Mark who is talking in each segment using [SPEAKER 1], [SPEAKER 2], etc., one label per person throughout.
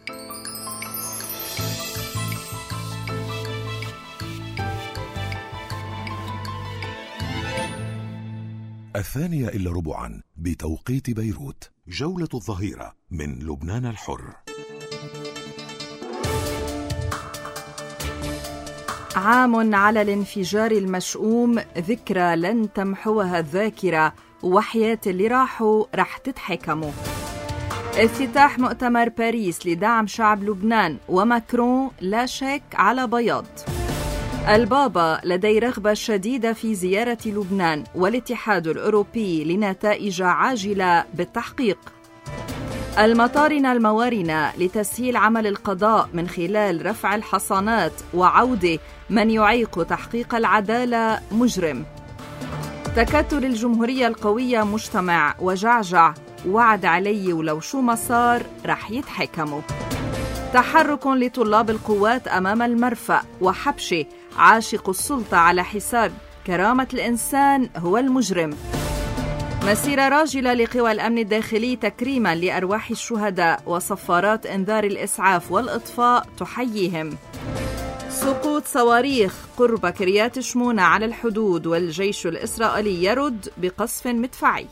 [SPEAKER 1] 2:15 بتوقيت بيروت. جولة الظهيرة من لبنان الحر.
[SPEAKER 2] عام على الانفجار المشؤوم، ذكرى لن تمحوها الذاكرة، وحياة اللي راحوا رح تتحكموا. افتتاح مؤتمر باريس لدعم شعب لبنان، وماكرون لا شك على بياض. البابا لديه رغبة شديدة في زيارة لبنان، والاتحاد الأوروبي لنتائج عاجلة بالتحقيق. المطارنة الموارنة لتسهيل عمل القضاء من خلال رفع الحصانات وعودة من يعيق تحقيق العدالة مجرم. تكتل الجمهورية القوية مجتمع وجعجع، وعد علي ولو شو ما صار رح يتحكموا. تحرك لطلاب القوات أمام المرفأ، وحبشة عاشق السلطة على حساب كرامة الإنسان هو المجرم. مسيرة راجلة لقوى الأمن الداخلي تكريما لأرواح الشهداء، وصفارات إنذار الإسعاف والإطفاء تحييهم. سقوط صواريخ قرب كريات شمونة على الحدود، والجيش الإسرائيلي يرد بقصف مدفعي.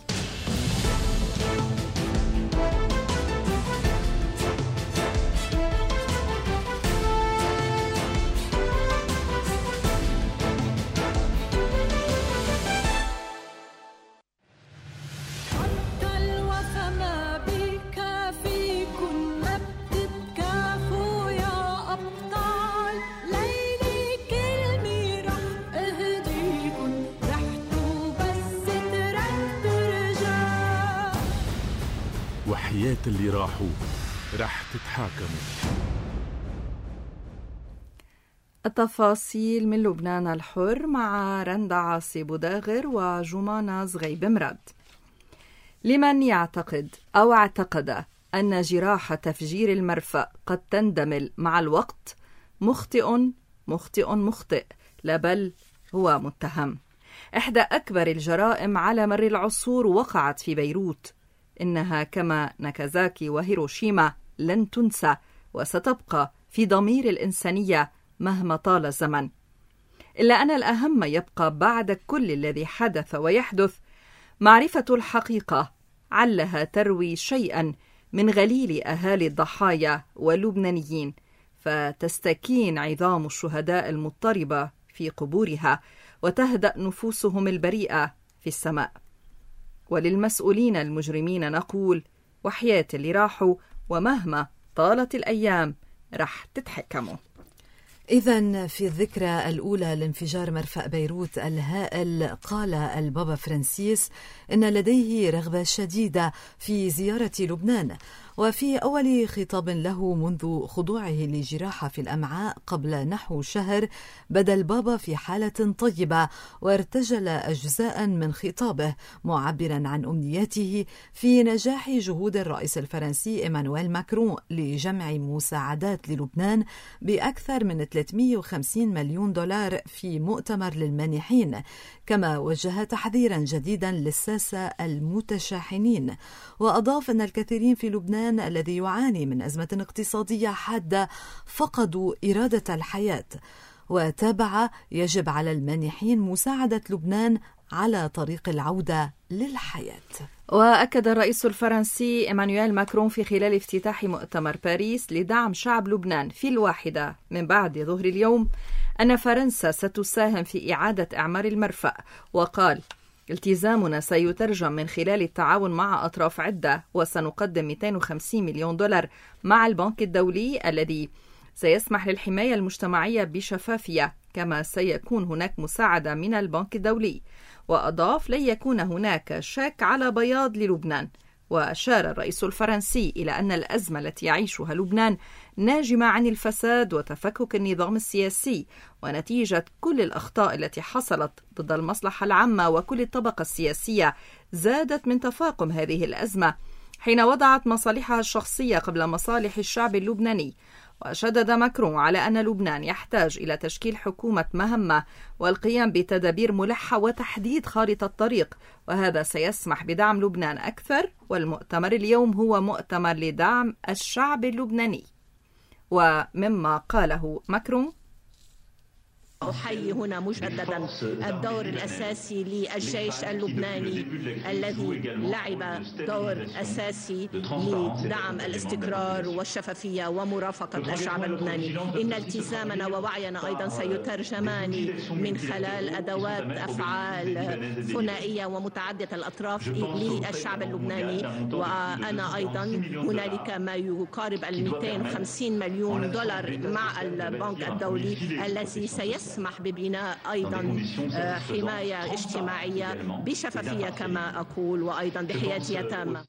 [SPEAKER 3] وحياة اللي راحوا رح تتحاكموا.
[SPEAKER 2] التفاصيل من لبنان الحر مع رندا عاصي بوداغر وجمانة زغيب مراد. لمن يعتقد أو اعتقد أن جراح تفجير المرفأ قد تندمل مع الوقت، مخطئ، لا بل هو متهم. إحدى أكبر الجرائم على مر العصور وقعت في بيروت. إنها كما ناكازاكي وهيروشيما لن تنسى، وستبقى في ضمير الإنسانية مهما طال الزمن. إلا أن الأهم يبقى بعد كل الذي حدث ويحدث معرفة الحقيقة، علها تروي شيئا من غليل أهالي الضحايا واللبنانيين، فتستكين عظام الشهداء المضطربة في قبورها، وتهدأ نفوسهم البريئة في السماء. وللمسؤولين المجرمين نقول: وحياة اللي راحوا، ومهما طالت الأيام رح تتحكموا.
[SPEAKER 4] إذن في الذكرى الأولى لانفجار مرفأ بيروت الهائل، قال البابا فرانسيس إن لديه رغبة شديدة في زيارة لبنان. وفي أول خطاب له منذ خضوعه لجراحة في الأمعاء قبل نحو شهر، بدا البابا في حالة طيبة، وارتجل أجزاء من خطابه معبرا عن أمنياته في نجاح جهود الرئيس الفرنسي إيمانويل ماكرون لجمع مساعدات للبنان بأكثر من 350 مليون دولار في مؤتمر للمانحين. كما وجه تحذيرا جديدا للساسة المتشاحنين، وأضاف أن الكثيرين في لبنان الذي يعاني من أزمة اقتصادية حادة فقدوا إرادة الحياة. وتابع: يجب على المانحين مساعدة لبنان على طريق العودة للحياة.
[SPEAKER 2] وأكد الرئيس الفرنسي إيمانويل ماكرون في خلال افتتاح مؤتمر باريس لدعم شعب لبنان في 1 من بعد ظهر اليوم أن فرنسا ستساهم في إعادة إعمار المرفأ، وقال: التزامنا سيترجم من خلال التعاون مع أطراف عدة، وسنقدم 250 مليون دولار مع البنك الدولي الذي سيسمح للحماية المجتمعية بشفافية، كما سيكون هناك مساعدة من البنك الدولي. وأضاف: لن يكون هناك شك على بياض للبنان. وأشار الرئيس الفرنسي إلى أن الأزمة التي يعيشها لبنان ناجمة عن الفساد وتفكك النظام السياسي، ونتيجة كل الأخطاء التي حصلت ضد المصلحة العامة، وكل الطبقة السياسية زادت من تفاقم هذه الأزمة حين وضعت مصالحها الشخصية قبل مصالح الشعب اللبناني. وشدد ماكرون على أن لبنان يحتاج إلى تشكيل حكومة مهمة والقيام بتدابير ملحة وتحديد خارطة الطريق، وهذا سيسمح بدعم لبنان أكثر. والمؤتمر اليوم هو مؤتمر لدعم الشعب اللبناني. ومما قاله ماكرون:
[SPEAKER 5] أحيي هنا مجددا الدور الأساسي للجيش اللبناني الذي لعب دور أساسي لدعم الاستقرار والشفافية ومرافقة الشعب اللبناني. إن التزامنا ووعينا أيضا سيترجمان من خلال أدوات أفعال ثنائية ومتعددة الأطراف للشعب اللبناني. وأنا أيضا هنالك ما يقارب 250 مليون دولار مع البنك الدولي الذي سيسمح ببناء أيضا حماية اجتماعية بشفافية كما أقول، وأيضا بحيادية تامة.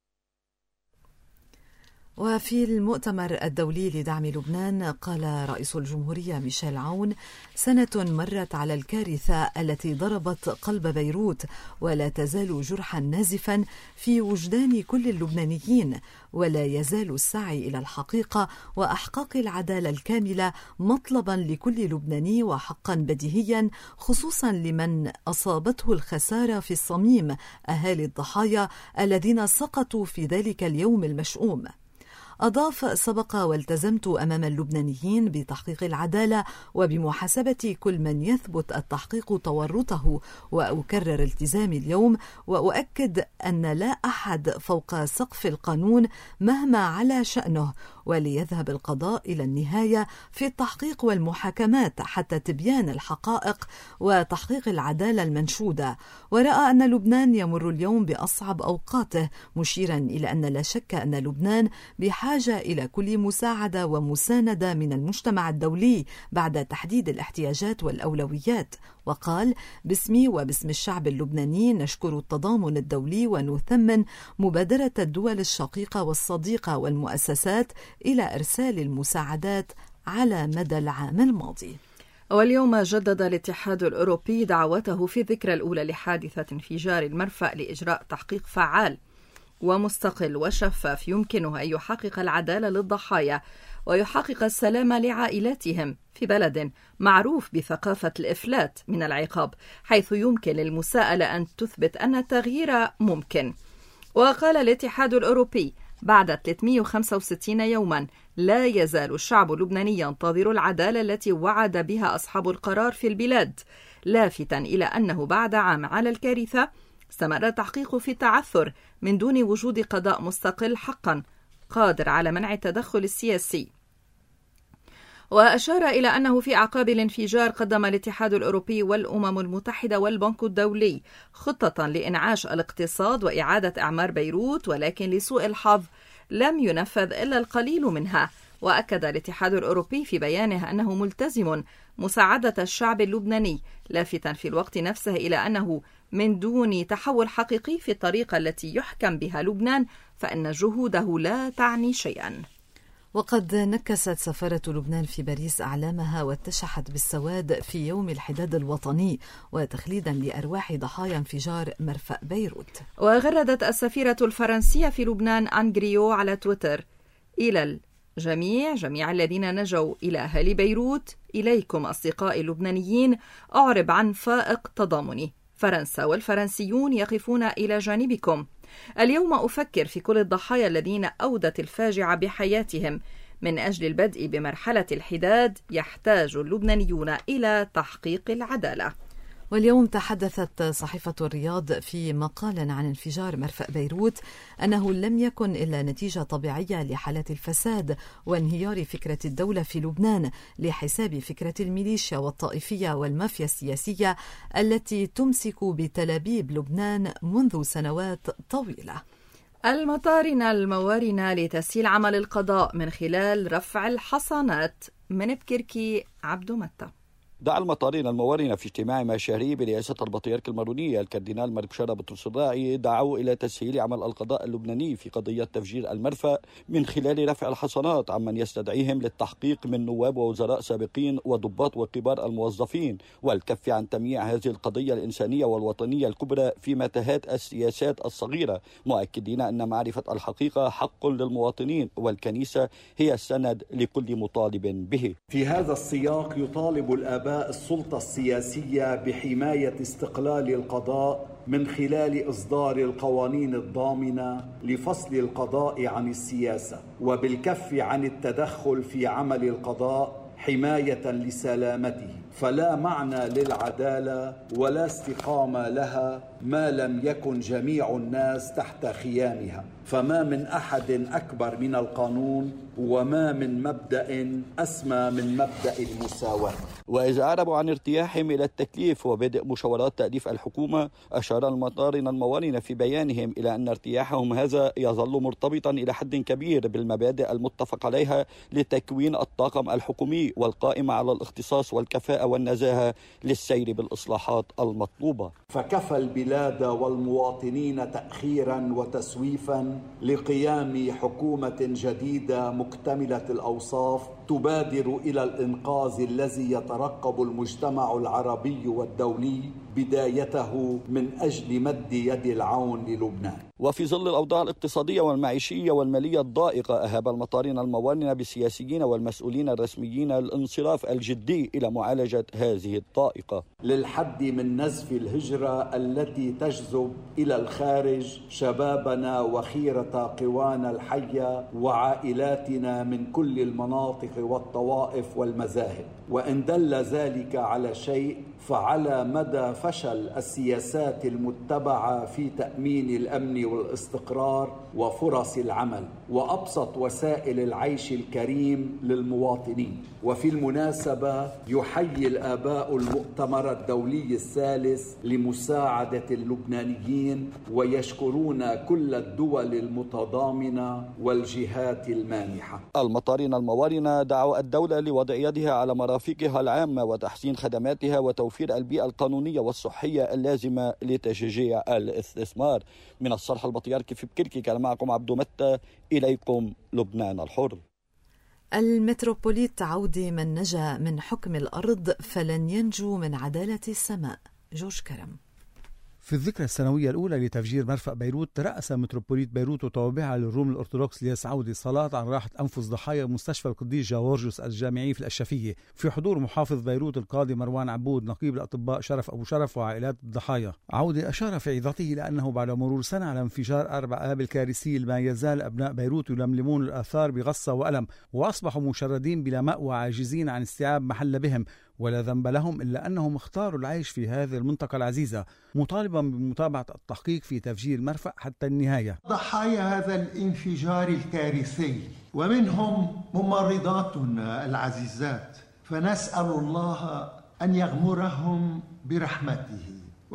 [SPEAKER 4] وفي المؤتمر الدولي لدعم لبنان قال رئيس الجمهورية ميشيل عون: سنة مرت على الكارثة التي ضربت قلب بيروت، ولا تزال جرحا نازفا في وجدان كل اللبنانيين، ولا يزال السعي إلى الحقيقة وأحقاق العدالة الكاملة مطلبا لكل لبناني وحقا بديهيا، خصوصا لمن أصابته الخسارة في الصميم، أهالي الضحايا الذين سقطوا في ذلك اليوم المشؤوم. أضاف: سبق والتزمت أمام اللبنانيين بتحقيق العدالة وبمحاسبة كل من يثبت التحقيق تورطه، وأكرر التزامي اليوم وأؤكد أن لا أحد فوق سقف القانون مهما على شأنه، وليذهب القضاء إلى النهاية في التحقيق والمحاكمات حتى تبيان الحقائق وتحقيق العدالة المنشودة. ورأى أن لبنان يمر اليوم بأصعب أوقاته، مشيرا إلى أن لا شك أن لبنان بحاجة إلى كل مساعدة ومساندة من المجتمع الدولي بعد تحديد الاحتياجات والأولويات. وقال: باسمي وباسم الشعب اللبناني نشكر التضامن الدولي ونثمن مبادرة الدول الشقيقة والصديقة والمؤسسات إلى إرسال المساعدات على مدى العام الماضي.
[SPEAKER 2] واليوم جدد الاتحاد الأوروبي دعوته في الذكرى الأولى لحادثة انفجار المرفأ لإجراء تحقيق فعال ومستقل وشفاف يمكنه أن يحقق العدالة للضحايا ويحقق السلام لعائلاتهم في بلد معروف بثقافة الإفلات من العقاب، حيث يمكن للمساءلة أن تثبت أن التغيير ممكن. وقال الاتحاد الأوروبي: بعد 365 يوما لا يزال الشعب اللبناني ينتظر العدالة التي وعد بها أصحاب القرار في البلاد، لافتا إلى أنه بعد عام على الكارثة استمر التحقيق في التعثر من دون وجود قضاء مستقل حقا قادر على منع التدخل السياسي. وأشار إلى أنه في أعقاب الانفجار قدم الاتحاد الأوروبي والأمم المتحدة والبنك الدولي خطة لإنعاش الاقتصاد وإعادة إعمار بيروت، ولكن لسوء الحظ لم ينفذ إلا القليل منها. وأكد الاتحاد الأوروبي في بيانه أنه ملتزم مساعدة الشعب اللبناني، لافتا في الوقت نفسه إلى أنه من دون تحول حقيقي في الطريقة التي يحكم بها لبنان فإن جهوده لا تعني شيئا.
[SPEAKER 4] وقد نكست سفارة لبنان في باريس أعلامها واتشحت بالسواد في يوم الحداد الوطني وتخليدا لأرواح ضحايا انفجار مرفأ بيروت.
[SPEAKER 2] وغردت السفيرة الفرنسية في لبنان أنغريو على تويتر: إلى جميع الذين نجوا إلى أهالي بيروت، إليكم أصدقائي اللبنانيين، أعرب عن فائق تضامني، فرنسا والفرنسيون يقفون إلى جانبكم. اليوم أفكر في كل الضحايا الذين أودت الفاجعة بحياتهم. من أجل البدء بمرحلة الحداد يحتاج اللبنانيون إلى تحقيق العدالة.
[SPEAKER 4] واليوم تحدثت صحيفة الرياض في مقال عن انفجار مرفأ بيروت أنه لم يكن إلا نتيجة طبيعية لحالات الفساد وانهيار فكرة الدولة في لبنان لحساب فكرة الميليشيا والطائفية والمافيا السياسية التي تمسك بتلابيب لبنان منذ سنوات طويلة.
[SPEAKER 2] المطارنة الموارنة لتسهيل عمل القضاء من خلال رفع الحصانات. من بكركي عبد متى.
[SPEAKER 6] دعا المطارين الموارنة في اجتماع مشهري برئاسة البطريرك المارونية الكاردينال ملك بشارة بطرس الراعي دعوا إلى تسهيل عمل القضاء اللبناني في قضية تفجير المرفأ من خلال رفع الحصانات عمن يستدعيهم للتحقيق من نواب ووزراء سابقين وضباط وكبار الموظفين، والكف عن تمييع هذه القضية الإنسانية والوطنية الكبرى في متاهات السياسات الصغيرة، مؤكدين أن معرفة الحقيقة حق للمواطنين والكنيسة هي السند لكل مطالب به.
[SPEAKER 7] في هذا السياق يطالب الآباء آباء السلطة السياسية بحماية استقلال القضاء من خلال إصدار القوانين الضامنة لفصل القضاء عن السياسة، وبالكف عن التدخل في عمل القضاء حماية لسلامته. فلا معنى للعدالة ولا استقامة لها ما لم يكن جميع الناس تحت خيامها، فما من أحد أكبر من القانون، وما من مبدأ أسمى من مبدأ المساواة.
[SPEAKER 6] وإذا أعربوا عن ارتياحهم إلى التكليف وبدء مشاورات تأليف الحكومة، أشار المطارن الموارن في بيانهم إلى أن ارتياحهم هذا يظل مرتبطا إلى حد كبير بالمبادئ المتفق عليها لتكوين الطاقم الحكومي والقائمة على الاختصاص والكفاءة والنزاهة للسير بالإصلاحات المطلوبة.
[SPEAKER 7] فكفى البلاد والمواطنين تأخيرا وتسويفا لقيام حكومة جديدة مكتملة الأوصاف تبادر إلى الإنقاذ الذي يترقب المجتمع العربي والدولي بدايته من أجل مد يد العون للبنان.
[SPEAKER 6] وفي ظل الأوضاع الاقتصادية والمعيشية والمالية الضائقة، أهاب المطارن الموارنة بالسياسيين والمسؤولين الرسميين الانصراف الجدي إلى معالجة هذه الضائقة
[SPEAKER 7] للحد من نزف الهجرة التي تجذب إلى الخارج شبابنا وخيرة قوانا الحية وعائلاتنا من كل المناطق والطوائف والمذاهب. وإن دل ذلك على شيء فعلى مدى فشل السياسات المتبعة في تأمين الأمن والاستقرار وفرص العمل وأبسط وسائل العيش الكريم للمواطنين. وفي المناسبة يحيي الآباء المؤتمر الدولي الثالث لمساعدة اللبنانيين، ويشكرون كل الدول المتضامنة والجهات المانحة.
[SPEAKER 6] المطارن الموارنة دعوا الدولة لوضع يدها على مرافقها العامة وتحسين خدماتها وتوفير البيئة القانونية والصحية اللازمة لتشجيع الاستثمار. من الصرح البطياركي في بكركي كان معكم عبدو متى، إليكم لبنان الحر.
[SPEAKER 4] المتروبوليت عودي: من نجا من حكم الأرض فلن ينجو من عدالة السماء. جورج كرم.
[SPEAKER 8] في الذكرى السنوية الأولى لتفجير مرفأ بيروت، ترأس متروبوليت بيروت وتوابعها للروم الأرثوذكس لياس عودي صلاة عن راحة أنفس ضحايا مستشفى القديس جورجيوس الجامعي في الأشرفية، في حضور محافظ بيروت القاضي مروان عبود، نقيب الأطباء شرف أبو شرف، وعائلات الضحايا. عودي أشار في عظته إلى أنه بعد مرور سنة على انفجار 4 آب الكارثي ما يزال أبناء بيروت يلملمون الآثار بغصة وألم، وأصبحوا مشردين بلا مأوى عاجزين عن استيعاب محل بهم، ولا ذنب لهم إلا أنهم اختاروا العيش في هذه المنطقة العزيزة، مطالبا بمتابعة التحقيق في تفجير المرفأ حتى النهاية.
[SPEAKER 9] ضحايا هذا الانفجار الكارثي ومنهم ممرضاتنا العزيزات، فنسأل الله أن يغمرهم برحمته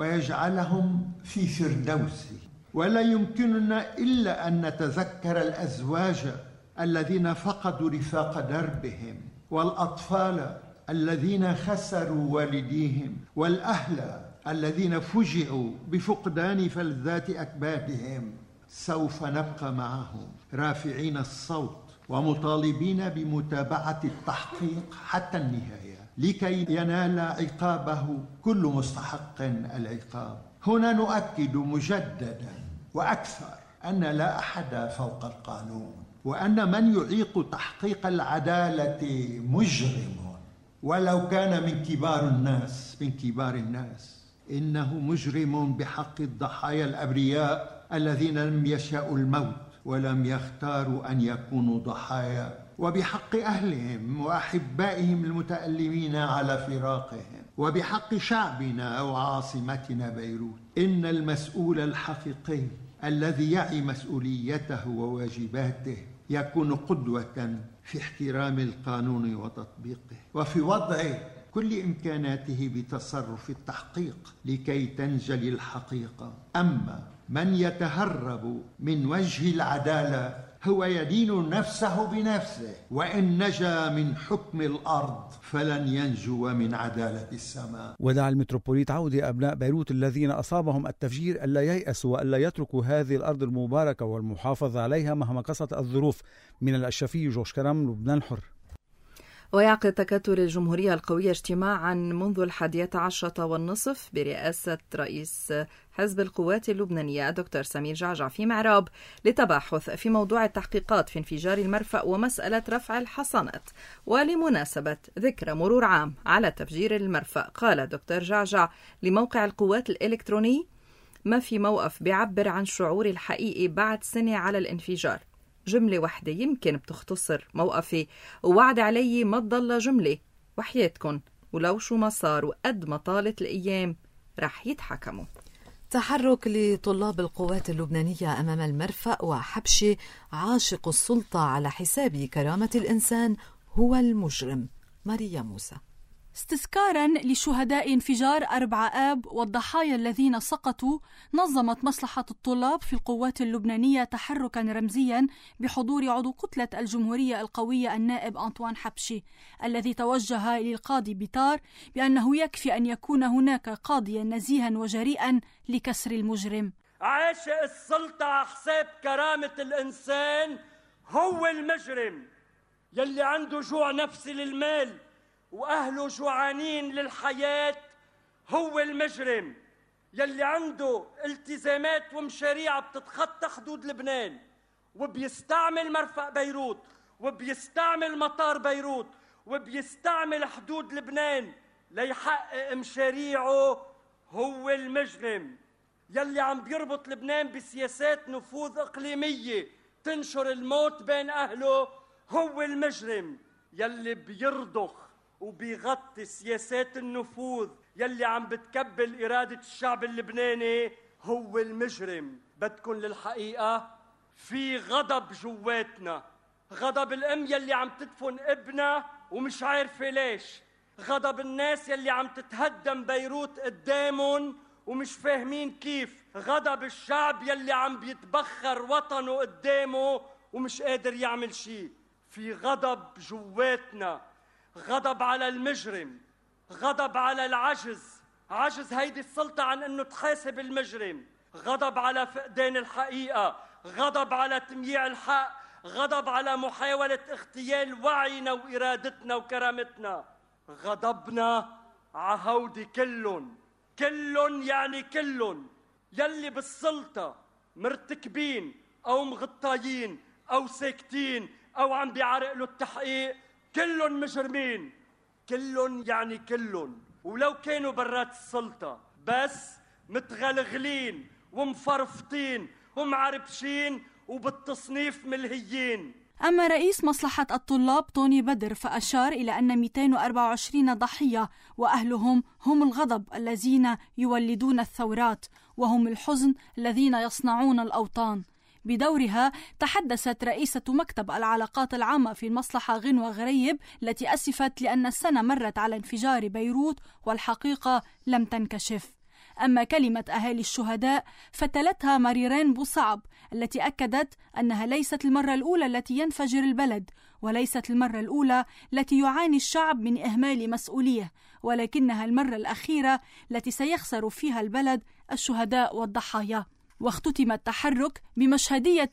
[SPEAKER 9] ويجعلهم في فردوسه. ولا يمكننا إلا أن نتذكر الأزواج الذين فقدوا رفاق دربهم، والأطفال الذين خسروا والديهم، والأهل الذين فجعوا بفقدان فلذات أكبادهم. سوف نبقى معهم رافعين الصوت ومطالبين بمتابعة التحقيق حتى النهاية لكي ينال عقابه كل مستحق العقاب. هنا نؤكد مجددا وأكثر أن لا أحد فوق القانون، وأن من يعيق تحقيق العدالة مجرم، ولو كان من كبار الناس إنه مجرم بحق الضحايا الأبرياء الذين لم يشاءوا الموت ولم يختاروا أن يكونوا ضحايا، وبحق أهلهم وأحبائهم المتألمين على فراقهم، وبحق شعبنا وعاصمتنا بيروت. إن المسؤول الحقيقي الذي يعي مسؤوليته وواجباته يكون قدوة في احترام القانون وتطبيقه، وفي وضع كل إمكاناته بتصرف التحقيق لكي تنجلي الحقيقة. أما من يتهرب من وجه العدالة هو يدين نفسه بنفسه، وإن نجا من حكم الأرض فلن ينجو من عدالة السماء.
[SPEAKER 8] ودعا المتروبوليت عودي أبناء بيروت الذين أصابهم التفجير ألا ييأسوا وألا يتركوا هذه الأرض المباركة والمحافظة عليها مهما قست الظروف. من الأشرفية، جورج كرم، لبنان الحر.
[SPEAKER 2] ويعقد تكتل الجمهورية القوية اجتماعا منذ 11:30 برئاسة رئيس حزب القوات اللبنانية الدكتور سمير جعجع في معراب للتباحث في موضوع التحقيقات في انفجار المرفأ ومسألة رفع الحصانات. ولمناسبة ذكرى مرور عام على تفجير المرفأ قال الدكتور جعجع لموقع القوات الإلكتروني: ما في موقف بيعبر عن شعوري الحقيقي بعد سنة على الانفجار. جملة واحدة يمكن بتختصر موقفي، ووعد علي ما تضل جملة، وحياتكن ولو شو ما صار وقد ما طالت الأيام رح يتحكموا.
[SPEAKER 4] تحرك لطلاب القوات اللبنانية أمام المرفأ وحبش عاشق السلطة على حساب كرامة الإنسان هو المجرم. ماريا موسى.
[SPEAKER 10] استذكارا لشهداء انفجار 4 آب والضحايا الذين سقطوا، نظمت مصلحة الطلاب في القوات اللبنانية تحركا رمزيا بحضور عضو كتلة الجمهورية القوية النائب أنطوان حبشي، الذي توجه للقاضي بيطار بأنه يكفي أن يكون هناك قاضيا نزيها وجريئا لكسر المجرم.
[SPEAKER 11] عاشق السلطة على حساب كرامة الإنسان هو المجرم. يلي عنده جوع نفسي للمال وأهله جوعانين للحياة هو المجرم. يلي عنده التزامات ومشاريع بتتخطى حدود لبنان وبيستعمل مرفأ بيروت وبيستعمل مطار بيروت وبيستعمل حدود لبنان ليحقق مشاريعه هو المجرم. يلي عم بيربط لبنان بسياسات نفوذ إقليمية تنشر الموت بين أهله هو المجرم. يلي بيرضخ وبيغطي سياسات النفوذ يلي عم بتكبل إرادة الشعب اللبناني هو المجرم. بدكن للحقيقة في غضب جواتنا، غضب الأم يلي عم تدفن ابنها ومش عارفة ليش، غضب الناس يلي عم تتهدم بيروت قدامهم ومش فاهمين كيف، غضب الشعب يلي عم بيتبخر وطنه قدامه ومش قادر يعمل شيء. في غضب جواتنا، غضب على المجرم، غضب على العجز، عجز هيدي السلطة عن أنه تحاسب المجرم، غضب على فقدان الحقيقة، غضب على تمييع الحق، غضب على محاولة اغتيال وعينا وإرادتنا وكرامتنا. غضبنا عهودي كلن يعني كلن يلي بالسلطة مرتكبين أو مغطايين أو ساكتين أو عم بيعرقلوا التحقيق، كلن مجرمين. كلن يعني كلن، ولو كانوا برات السلطة بس متغلغلين ومفرفطين ومعربشين وبالتصنيف ملهيين.
[SPEAKER 10] أما رئيس مصلحة الطلاب توني بدر فأشار إلى أن 224 ضحية وأهلهم هم الغضب الذين يولدون الثورات، وهم الحزن الذين يصنعون الأوطان. بدورها تحدثت رئيسة مكتب العلاقات العامة في المصلحة غنوة غريب التي أسفت لأن السنة مرت على انفجار بيروت والحقيقة لم تنكشف. أما كلمة أهالي الشهداء فتلتها مريرين بوصعب التي أكدت أنها ليست المرة الأولى التي ينفجر البلد، وليست المرة الأولى التي يعاني الشعب من إهمال مسؤوليه، ولكنها المرة الأخيرة التي سيخسر فيها البلد الشهداء والضحايا. واختتم التحرك بمشهدية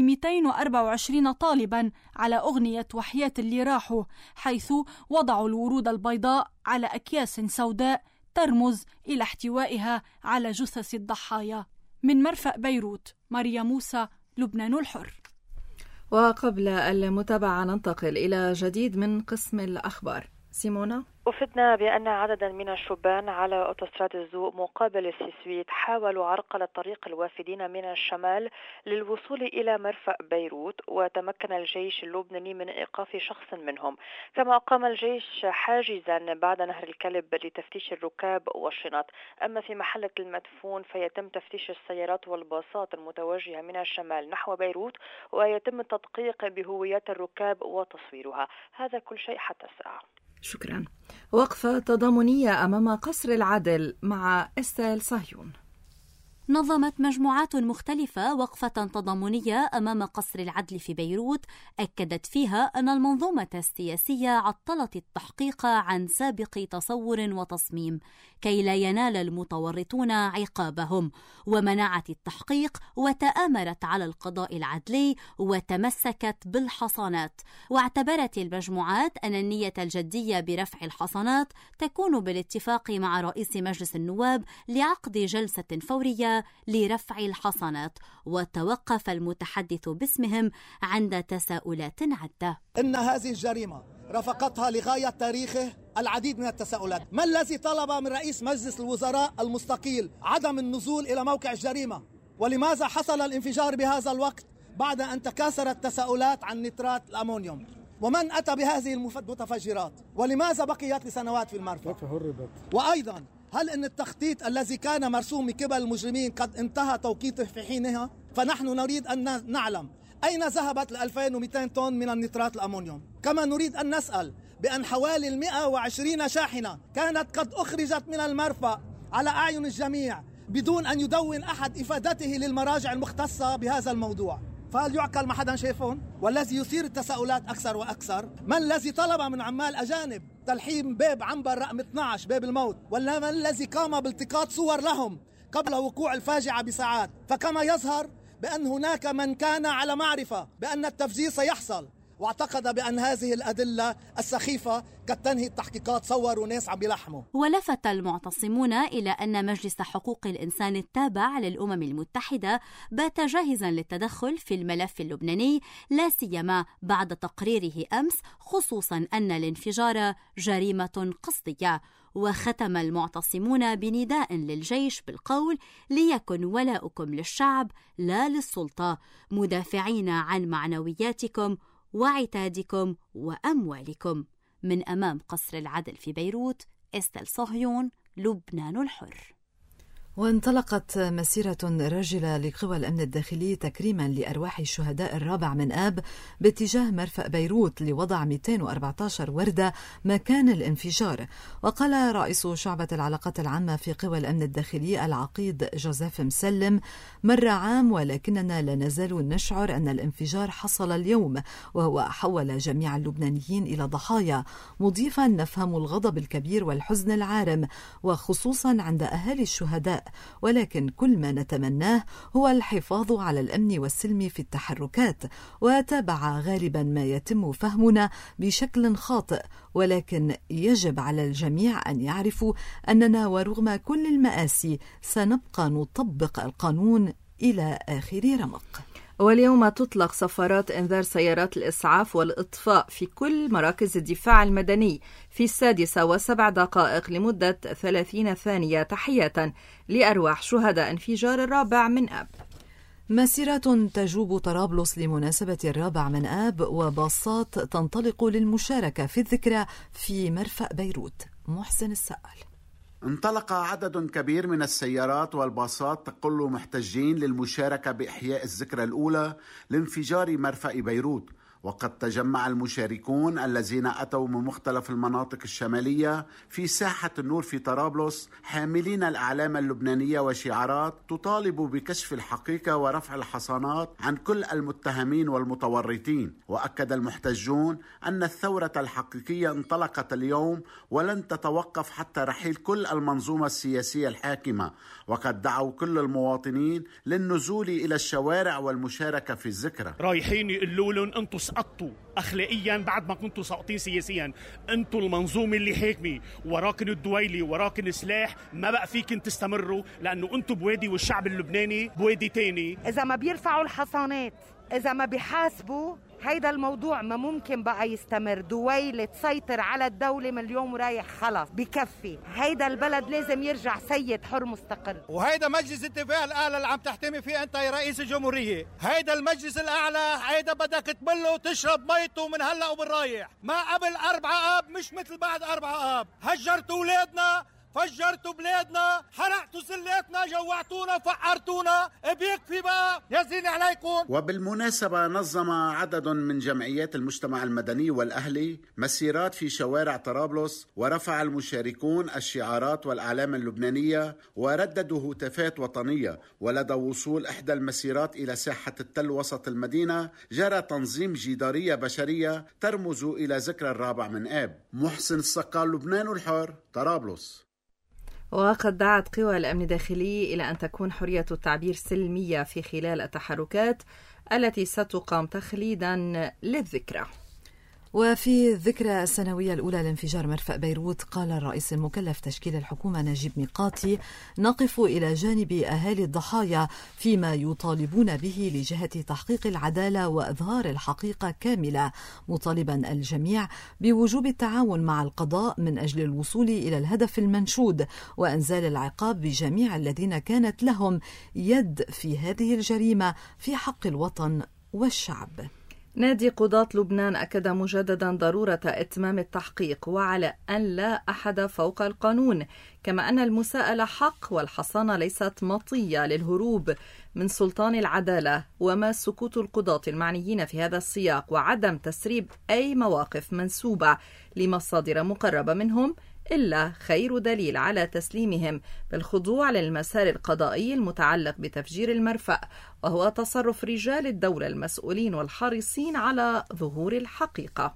[SPEAKER 10] ل224 طالبا على أغنية وحياة اللي راحوا، حيث وضعوا الورود البيضاء على أكياس سوداء ترمز إلى احتوائها على جثث الضحايا. من مرفأ بيروت، ماريا موسى، لبنان الحر.
[SPEAKER 2] وقبل المتابعة ننتقل إلى جديد من قسم الأخبار. سيمونا.
[SPEAKER 12] أفدنا بأن عددا من الشبان على أوتوستراد الزوق مقابل السيسويت حاولوا عرقلة طريق الوافدين من الشمال للوصول إلى مرفأ بيروت، وتمكن الجيش اللبناني من إيقاف شخص منهم. كما أقام الجيش حاجزا بعد نهر الكلب لتفتيش الركاب والشنط. أما في محلة المدفون فيتم تفتيش السيارات والباصات المتوجهة من الشمال نحو بيروت، ويتم التدقيق بهويات الركاب وتصويرها. هذا كل شيء حتى الساعة.
[SPEAKER 2] شكرا. وقفة تضامنية أمام قصر العدل مع إستيل صهيون.
[SPEAKER 13] نظمت مجموعات مختلفة وقفة تضامنية أمام قصر العدل في بيروت أكدت فيها أن المنظومة السياسية عطلت التحقيق عن سابق تصور وتصميم كي لا ينال المتورطون عقابهم، ومنعت التحقيق وتآمرت على القضاء العدلي وتمسكت بالحصانات. واعتبرت المجموعات أن النية الجدية برفع الحصانات تكون بالاتفاق مع رئيس مجلس النواب لعقد جلسة فورية لرفع الحصانات. وتوقف المتحدث باسمهم عند تساؤلات عدة.
[SPEAKER 14] إن هذه الجريمة رافقتها لغاية تاريخه العديد من التساؤلات. ما الذي طلب من رئيس مجلس الوزراء المستقيل عدم النزول إلى موقع الجريمة؟ ولماذا حصل الانفجار بهذا الوقت بعد أن تكاثرت التساؤلات عن نترات الأمونيوم؟ ومن أتى بهذه المتفجرات؟ ولماذا بقيت لسنوات في المرفأ؟ وأيضا هل أن التخطيط الذي كان مرسوم من قبل المجرمين قد انتهى توقيته في حينها؟ فنحن نريد أن نعلم أين ذهبت 2200 طن من النترات الأمونيوم؟ كما نريد أن نسأل بأن حوالي 120 شاحنة كانت قد أخرجت من المرفأ على أعين الجميع بدون أن يدون أحد إفادته للمراجع المختصة بهذا الموضوع. فهل يعقل ما حدا شايفهم؟ والذي يثير التساؤلات أكثر وأكثر، من الذي طلب من عمال أجانب تلحيم باب عنبر رقم 12 باب الموت؟ ولا من الذي قام بالتقاط صور لهم قبل وقوع الفاجعة بساعات؟ فكما يظهر بأن هناك من كان على معرفة بأن التفجير سيحصل واعتقد بأن هذه الأدلة السخيفة قد تنهي التحقيقات. صوروا ناس عم بيلحموا.
[SPEAKER 13] ولفت المعتصمون إلى أن مجلس حقوق الإنسان التابع للأمم المتحدة بات جاهزا للتدخل في الملف اللبناني، لا سيما بعد تقريره أمس، خصوصا أن الانفجار جريمة قصدية. وختم المعتصمون بنداء للجيش بالقول: ليكن ولاؤكم للشعب لا للسلطة، مدافعين عن معنوياتكم وعتادكم وأموالكم. من أمام قصر العدل في بيروت، إستيل صهيون، لبنان الحر.
[SPEAKER 4] وانطلقت مسيرة راجلة لقوى الأمن الداخلي تكريما لأرواح الشهداء 4 آب باتجاه مرفأ بيروت لوضع 214 وردة مكان الانفجار. وقال رئيس شعبة العلاقات العامة في قوى الأمن الداخلي العقيد جوزيف مسلم: مر عام ولكننا لا نزال نشعر أن الانفجار حصل اليوم، وهو حول جميع اللبنانيين إلى ضحايا، مضيفا: نفهم الغضب الكبير والحزن العارم وخصوصا عند أهالي الشهداء، ولكن كل ما نتمناه هو الحفاظ على الأمن والسلم في التحركات. وتابع: غالبا ما يتم فهمنا بشكل خاطئ، ولكن يجب على الجميع أن يعرفوا أننا ورغم كل المآسي سنبقى نطبق القانون إلى آخر رمق.
[SPEAKER 2] واليوم تطلق صفارات إنذار سيارات الإسعاف والإطفاء في كل مراكز الدفاع المدني في 6:07 لمدة 30 ثانية تحية لأرواح شهداء انفجار 4 آب.
[SPEAKER 4] مسيرات تجوب طرابلس لمناسبة 4 آب، وباصات تنطلق للمشاركة في الذكرى في مرفأ بيروت. محسن السائل.
[SPEAKER 15] انطلق عدد كبير من السيارات والباصات تقل محتجين للمشاركة بإحياء الذكرى الأولى لانفجار مرفأ بيروت. وقد تجمع المشاركون الذين أتوا من مختلف المناطق الشمالية في ساحة النور في طرابلس حاملين الأعلام اللبنانية وشعارات تطالب بكشف الحقيقة ورفع الحصانات عن كل المتهمين والمتورطين. وأكد المحتجون أن الثورة الحقيقية انطلقت اليوم ولن تتوقف حتى رحيل كل المنظومة السياسية الحاكمة، وقد دعوا كل المواطنين للنزول إلى الشوارع والمشاركة في الذكرى.
[SPEAKER 16] رايحين يقولوا لهم أنتم سقطتوا أخلاقيا بعد ما كنتوا ساقطين سياسيا، أنتم المنظومة اللي حاكمة، وراكن الدويلي وراكن سلاح، ما بقى فيكن تستمروا لأنه أنتم بوادي والشعب اللبناني بوادي تاني.
[SPEAKER 17] إذا ما بيرفعوا الحصانات، إذا ما بيحاسبوا، هيدا الموضوع ما ممكن بقى يستمر. دويلة تسيطر على الدولة من اليوم ورايح، خلص بكفي. هيدا البلد لازم يرجع سيد حر مستقل.
[SPEAKER 18] وهيدا مجلس الدفاع الأعلى اللي عم تحتمي فيه أنت يا رئيس الجمهورية، هيدا المجلس الأعلى هيدا بدك تبله وتشرب ميته من هلأ وبالرايح. ما قبل 4 آب مش مثل بعد 4 آب. هجرت أولادنا فجرتوا بلادنا، حرقتوا سلاتنا، جوعتونا، فقرتونا، بيكفي بقى، يزين عليكم.
[SPEAKER 15] وبالمناسبة نظم عدد من جمعيات المجتمع المدني والأهلي مسيرات في شوارع طرابلس، ورفع المشاركون الشعارات والأعلام اللبنانية ورددوا هتافات وطنية. ولدى وصول إحدى المسيرات إلى ساحة التل وسط المدينة جرى تنظيم جدارية بشرية ترمز إلى ذكرى 4 من آب. محسن الصقال، لبنان الحر، طرابلس.
[SPEAKER 2] وقد دعت قوى الأمن الداخلي إلى أن تكون حرية التعبير سلمية في خلال التحركات التي ستقام تخليدا للذكرى.
[SPEAKER 4] وفي الذكرى السنوية الأولى لانفجار مرفأ بيروت، قال الرئيس المكلف تشكيل الحكومة نجيب ميقاتي: نقف إلى جانب أهالي الضحايا فيما يطالبون به لجهة تحقيق العدالة وإظهار الحقيقة كاملة، مطالبا الجميع بوجوب التعاون مع القضاء من أجل الوصول إلى الهدف المنشود وإنزال العقاب بجميع الذين كانت لهم يد في هذه الجريمة في حق الوطن والشعب.
[SPEAKER 2] نادي قضاة لبنان أكد مجددا ضرورة إتمام التحقيق وعلى أن لا أحد فوق القانون، كما أن المساءلة حق والحصانة ليست مطية للهروب من سلطان العدالة، وما سكوت القضاة المعنيين في هذا السياق وعدم تسريب أي مواقف منسوبة لمصادر مقربة منهم إلا خير دليل على تسليمهم بالخضوع للمسار القضائي المتعلق بتفجير المرفأ، وهو تصرف رجال الدولة المسؤولين والحريصين على ظهور الحقيقة.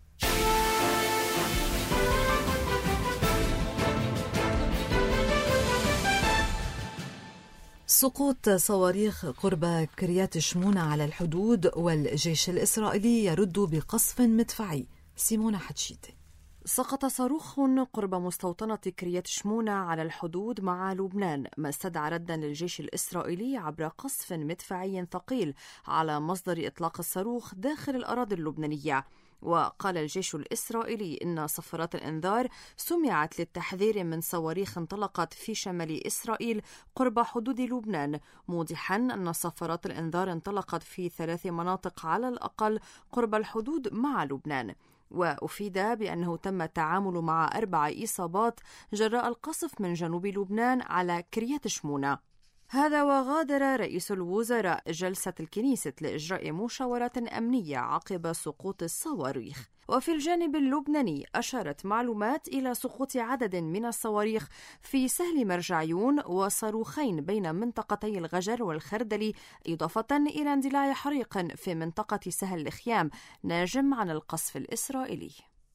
[SPEAKER 4] سقوط صواريخ قرب كريات شمونة على الحدود، والجيش الإسرائيلي يرد بقصف مدفعي. سيمونة حتشيتي.
[SPEAKER 19] سقط صاروخ قرب مستوطنة كريات شمونة على الحدود مع لبنان، ما استدعى ردا للجيش الإسرائيلي عبر قصف مدفعي ثقيل على مصدر إطلاق الصاروخ داخل الأراضي اللبنانية. وقال الجيش الإسرائيلي إن صفارات الإنذار سمعت للتحذير من صواريخ انطلقت في شمال إسرائيل قرب حدود لبنان، موضحا أن صفارات الإنذار انطلقت في 3 مناطق على الأقل قرب الحدود مع لبنان. وأفيد بأنه تم التعامل مع 4 إصابات جراء القصف من جنوب لبنان على كريات شمونة. هذا وغادر رئيس الوزراء جلسة الكنيسة لإجراء مشاورات أمنية عقب سقوط الصواريخ. وفي الجانب اللبناني أشارت معلومات إلى سقوط عدد من الصواريخ في سهل مرجعيون وصاروخين بين منطقتي الغجر والخردلي، إضافة إلى اندلاع حريق في منطقة سهل الخيام ناجم عن القصف الإسرائيلي.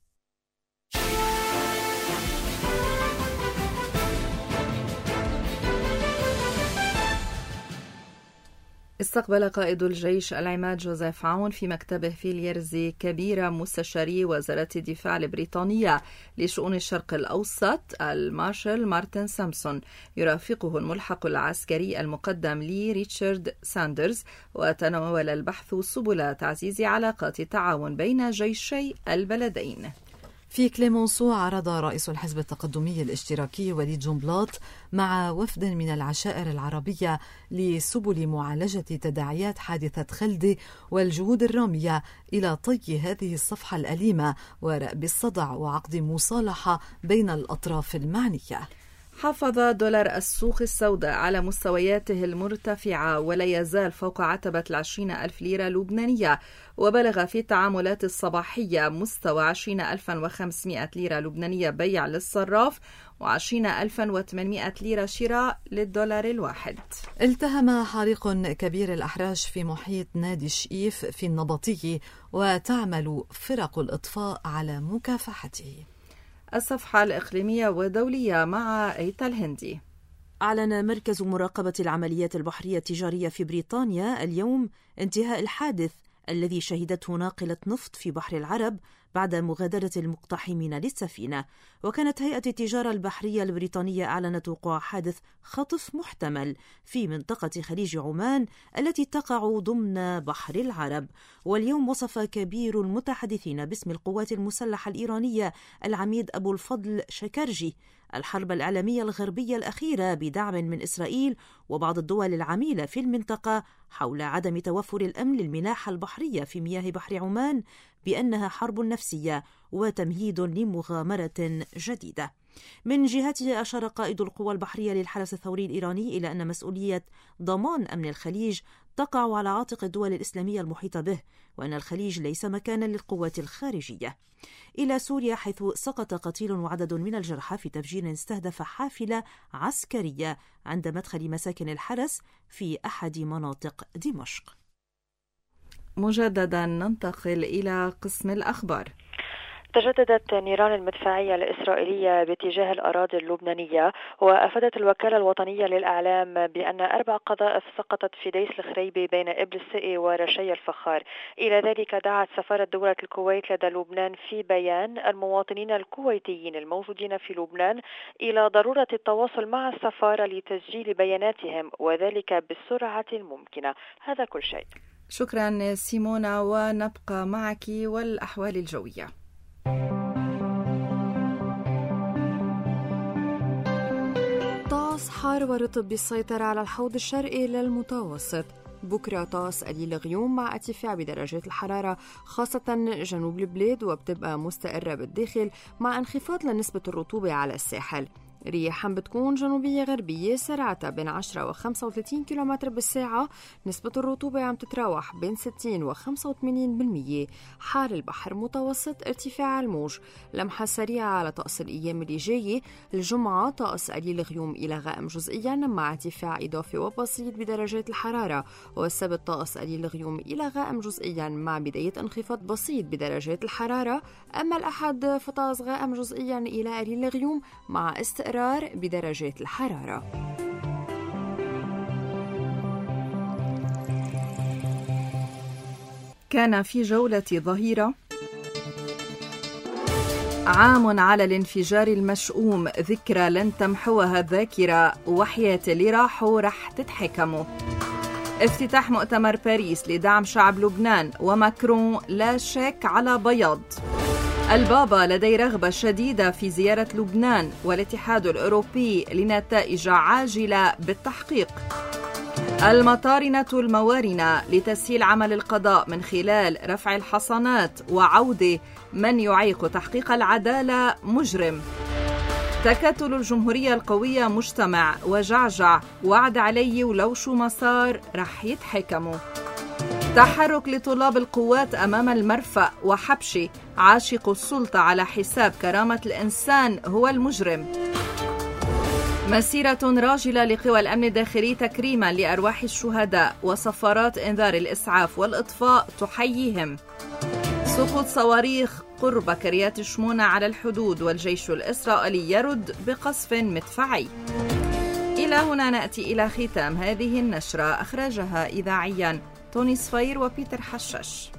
[SPEAKER 2] استقبل قائد الجيش العماد جوزيف عون في مكتبه في اليرزي كبير مستشاري وزارة الدفاع البريطانية لشؤون الشرق الأوسط المارشال مارتن سامسون، يرافقه الملحق العسكري المقدم لي ريتشارد ساندرز، وتناول البحث سبل تعزيز علاقات التعاون بين جيشي البلدين.
[SPEAKER 4] في كليمونسو عرض رئيس الحزب التقدمي الاشتراكي وليد جنبلاط مع وفد من العشائر العربية لسبل معالجة تداعيات حادثة خلدي والجهود الرامية إلى طي هذه الصفحة الأليمة ورأب الصدع وعقد مصالحة بين الأطراف المعنية.
[SPEAKER 2] حافظ دولار السوق السوداء على مستوياته المرتفعة ولا يزال فوق عتبة 20,000 ليرة لبنانية، وبلغ في التعاملات الصباحية مستوى 20,500 ليرة لبنانية بيع للصراف و20,800 ليرة شراء للدولار الواحد.
[SPEAKER 4] التهم حريق كبير الأحراج في محيط نادي شئيف في النبطي، وتعمل فرق الإطفاء على مكافحته.
[SPEAKER 2] الصفحة الإقليمية والدولية مع أيتا الهندي.
[SPEAKER 20] أعلن مركز مراقبة العمليات البحرية التجارية في بريطانيا اليوم انتهاء الحادث الذي شهدته ناقلة نفط في بحر العرب بعد مغادرة المقتحمين للسفينة. وكانت هيئة التجارة البحرية البريطانية أعلنت وقوع حادث خطف محتمل في منطقة خليج عمان التي تقع ضمن بحر العرب. واليوم وصف كبير المتحدثين باسم القوات المسلحة الإيرانية العميد أبو الفضل شكرجي الحرب الإعلامية الغربية الأخيرة بدعم من إسرائيل وبعض الدول العميلة في المنطقة حول عدم توفر الأمن للملاحة البحرية في مياه بحر عمان بأنها حرب نفسية وتمهيد لمغامرة جديدة. من جهته أشار قائد القوى البحرية للحرس الثوري الإيراني إلى أن مسؤولية ضمان أمن الخليج تقع على عاتق الدول الإسلامية المحيطة به، وأن الخليج ليس مكانا للقوات الخارجية. إلى سوريا، حيث سقط قتيل وعدد من الجرحى في تفجير استهدف حافلة عسكرية عند مدخل مساكن الحرس في أحد مناطق دمشق.
[SPEAKER 2] مجددا ننتقل إلى قسم الأخبار.
[SPEAKER 12] تجددت نيران المدفعية الإسرائيلية باتجاه الأراضي اللبنانية، وأفادت الوكالة الوطنية للإعلام بأن 4 قذائف سقطت في ديس الخريبي بين إبل السقي ورشي الفخار. إلى ذلك دعت سفارة دولة الكويت لدى لبنان في بيان المواطنين الكويتيين الموجودين في لبنان إلى ضرورة التواصل مع السفارة لتسجيل بياناتهم، وذلك بالسرعة الممكنة. هذا كل شيء.
[SPEAKER 2] شكرا سيمونا، ونبقى معك والأحوال الجوية.
[SPEAKER 19] طقس حار ورطب بالسيطرة على الحوض الشرقي للمتوسط. بكرة طقس قليل غيوم مع ارتفاع بدرجات الحرارة خاصة جنوب البلاد، وبتبقى مستقرة بالداخل مع انخفاض لنسبة الرطوبة على الساحل. رياح بتكون جنوبية غربية سرعتها بين 10 و 35 كم بالساعة. نسبة الرطوبة عم تتراوح بين 60 و 85%. حار البحر متوسط، ارتفاع الموج. لمحة سريعة على طقس الأيام اللي جاية. الجمعة طقس قليل غيوم إلى غائم جزئيا مع ارتفاع إضافي وبسيط بدرجات الحرارة. والسبت طقس قليل غيوم إلى غائم جزئيا مع بداية انخفاض بسيط بدرجات الحرارة. أما الأحد فطقس غائم جزئيا إلى قليل غيوم مع استقرار بدرجات الحرارة.
[SPEAKER 2] كان في جولة ظهيرة عام على الانفجار المشؤوم، ذكرى لن تمحوها الذاكرة، وحياة اللي راحوا رح تتحكموا. افتتاح مؤتمر باريس لدعم شعب لبنان، وماكرون لا شك على بياض. البابا لديه رغبة شديدة في زيارة لبنان، والاتحاد الأوروبي لنتائج عاجلة بالتحقيق. المطارنة الموارنة لتسهيل عمل القضاء من خلال رفع الحصانات وعودة من يعيق تحقيق العدالة مجرم. تكتل الجمهورية القوية مجتمع، وجعجع وعد علي ولو شو ما صار رح يتحكموا. تحرك لطلاب القوات أمام المرفأ، وحبشي عاشق السلطة على حساب كرامة الإنسان هو المجرم. مسيرة راجلة لقوى الأمن الداخلي تكريما لأرواح الشهداء، وسفارات إنذار الإسعاف والإطفاء تحييهم. سقوط صواريخ قرب كريات شمونة على الحدود، والجيش الإسرائيلي يرد بقصف مدفعي. إلى هنا نأتي إلى ختام هذه النشرة، أخرجها إذاعيا توني صفير وبيتر حشاش.